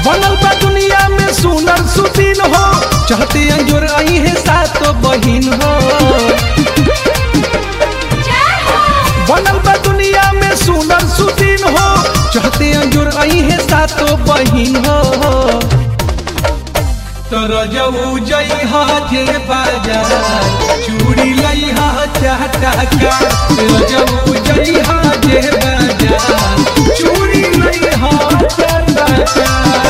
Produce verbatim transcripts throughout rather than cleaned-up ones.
बनल बा दुनिया में सुनर सुदीन हो, चाहते अंजोर आई है सातो बहिन हो। बनल बा दुनिया में सुनर सुदीन हो, चाहते अंजोर आई है सातो बहिन हो। तो रजऊ जई हा जे बाजार, चूड़ी लई हा चाटा का। रजऊ जई हा जे बाजार, चूड़ी लई हा चाटा का।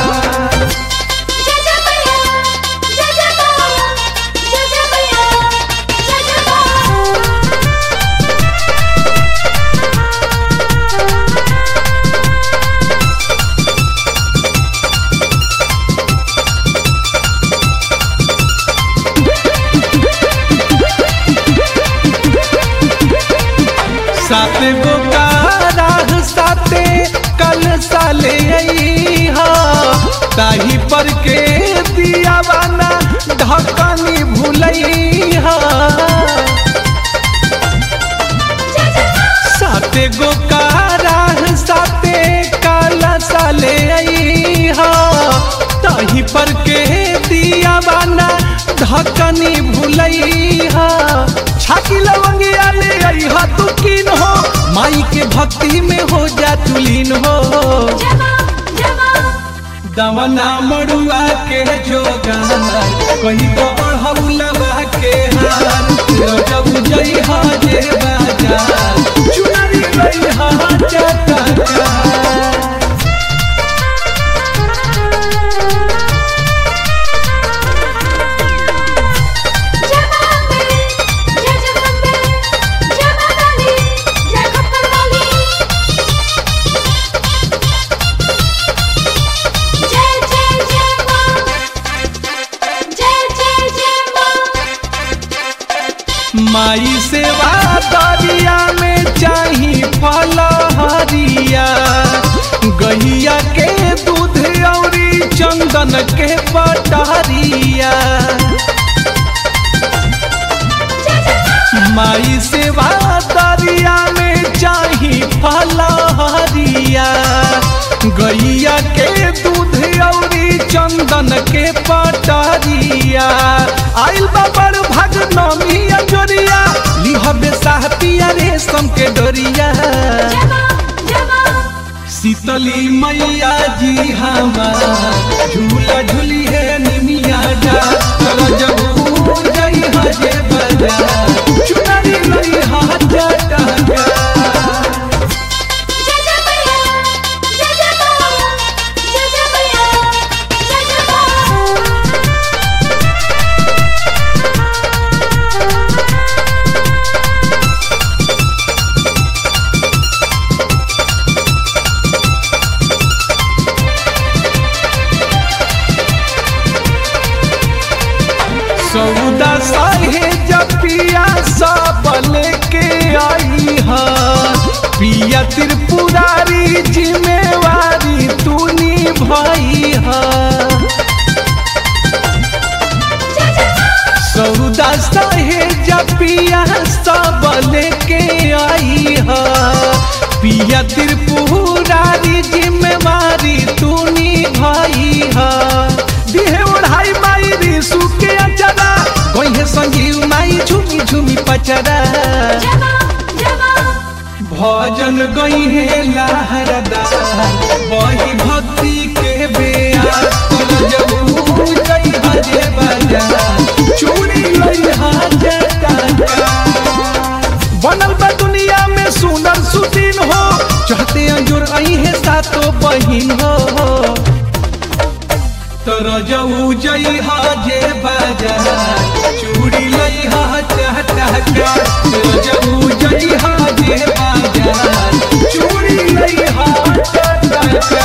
साते गो काराह साते कल साले आई हा, ताही पर के दिया बाना ढकनी भूलई हा। साते गो काराह साते कल साले आई हा, ताही पर के दिया बाना ढकनी भूलई हा। छाकी लवंगिया ले आई हा तू कीन हो, माई के भक्ति में हो जा तुलीन हो। दवना मड़ुआ के जोगार, कहीं तो अढ़ौलवा के हार। जब जई हा जे बाजार, चुनरी लई हा चाटा का। माई सेवा दरिया में चाही फलहरिया, गहिया के दूध औरी चंदन के पटरिया। माई सेवा दरिया में चाही फलहरिया, गैया के दूध औरी चंदन के पटरिया। आइल बाबर भाग नमी अंजोरिया, लिहबे साहतिया रेशम के डोरिया। शीतली मैया जी हमार, झूला झूली है निमिया जा। रजऊ जई हा जे बाजार, चुनरी लई हा चाटा का। सौदा साहे जपिया सबल के आई हा, पिया त्रिपुरारी जिम्मेवारी तू निभाई हा। सौदा साहे जपिया सबल के आई हा, पिया त्रिपुरारी जिम्मेवारी तू निभाई हा। दिहे ओढ़ाई माई रिसु के अचरा, कोई संजीव माई झूमी झूमी पचरा। भजन गई है लहरदार, वही भक्ति के बेयार। रजऊ जई हा जे बाजार, चूड़ी लई हा चाटा का। बनल बा दुनिया में सुनर सुदीन हो, चाहते अंजोर आई है सातो बहिन हो। तो रजऊ जई हा जे बाजार, चूड़ी लई हा चाटा का। रजऊ जई हा जे बाजार, चूड़ी लई हा चाटा का।